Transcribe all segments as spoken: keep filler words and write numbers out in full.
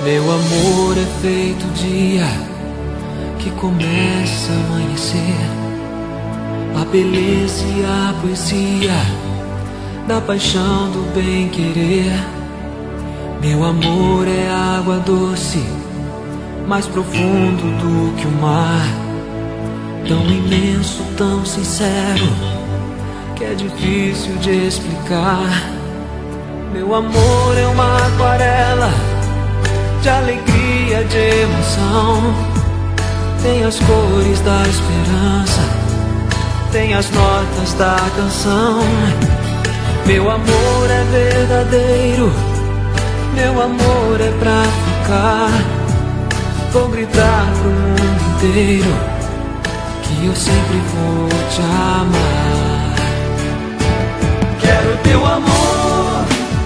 Meu amor é feito dia que começa a amanhecer, a beleza e a poesia da paixão do bem-querer. Meu amor é água doce, mais profundo do que o mar, tão imenso, tão sincero, que é difícil de explicar. Meu amor é uma aquarela de alegria, de emoção. Tem as cores da esperança, tem as notas da canção. Meu amor é verdadeiro, meu amor é pra ficar. Vou gritar pro mundo inteiro que eu sempre vou te amar. Quero teu amor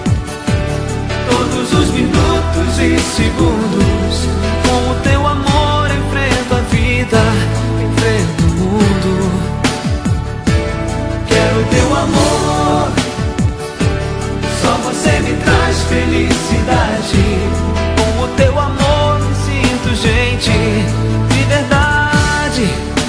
todos os minutos e segundos. Com o teu amor enfrento a vida, enfrento o mundo. Quero teu amor, só você me traz felicidade. Com o teu amor me sinto gente de verdade.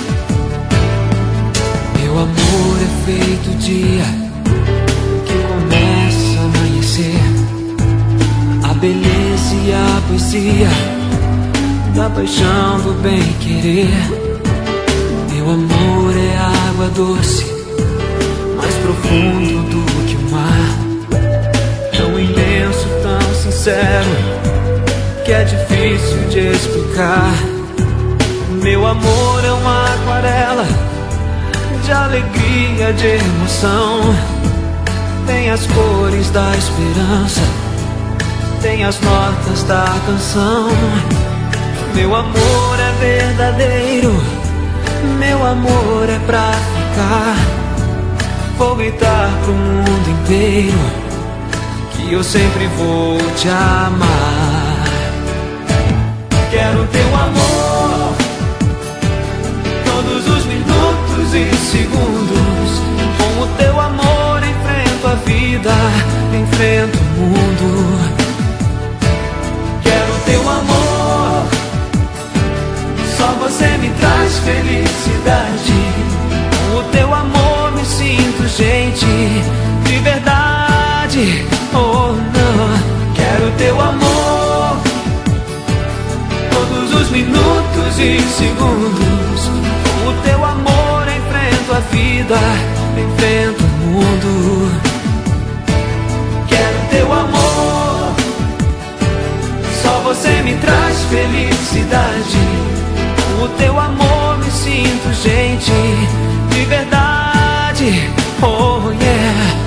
Meu amor é feito dia que começa a amanhecer, a beleza e a poesia da paixão do bem-querer. Meu amor é água doce, mais profundo do que o mar, tão imenso, tão sincero, que é difícil de explicar. Meu amor é uma aquarela de alegria, de emoção. Tem as cores da esperança, tem as notas da canção. Meu amor é verdadeiro, meu amor é pra ficar. Vou gritar pro mundo inteiro que eu sempre vou te amar. Quero teu amor todos os minutos e segundos. Com o teu amor enfrento a vida, enfrento o mundo. Quero teu amor, só você me traz felicidade. Com o teu amor me sinto gente de verdade. Oh não, quero teu amor todos os minutos e segundos. Com o teu amor enfrento a vida, enfrento o mundo. Quero teu amor, só você me traz felicidade. Com o teu amor me sinto gente de verdade. Oh yeah.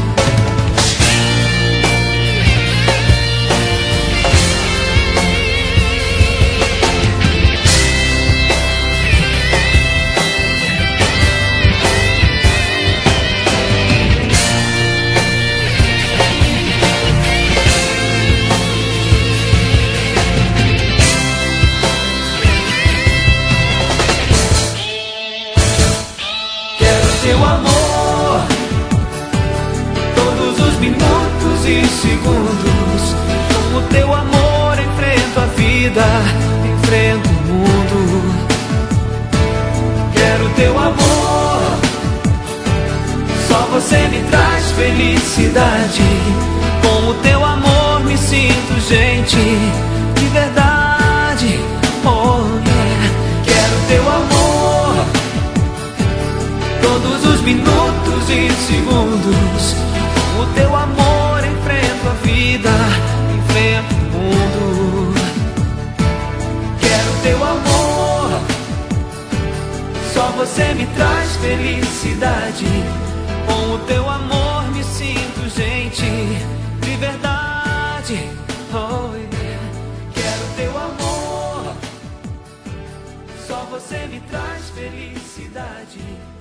Teu amor todos os minutos e segundos. Com o teu amor enfrento a vida, enfrento o mundo. Quero teu amor, só você me traz felicidade. Com o teu amor me sinto gente de verdade. Oh yeah. Quero teu amor todos os minutos e segundos. Com o teu amor enfrento a vida, enfrento o mundo. Quero teu amor, só você me traz felicidade. Com o teu amor me sinto gente de verdade. Oh yeah. Quero teu amor, só você me traz felicidade.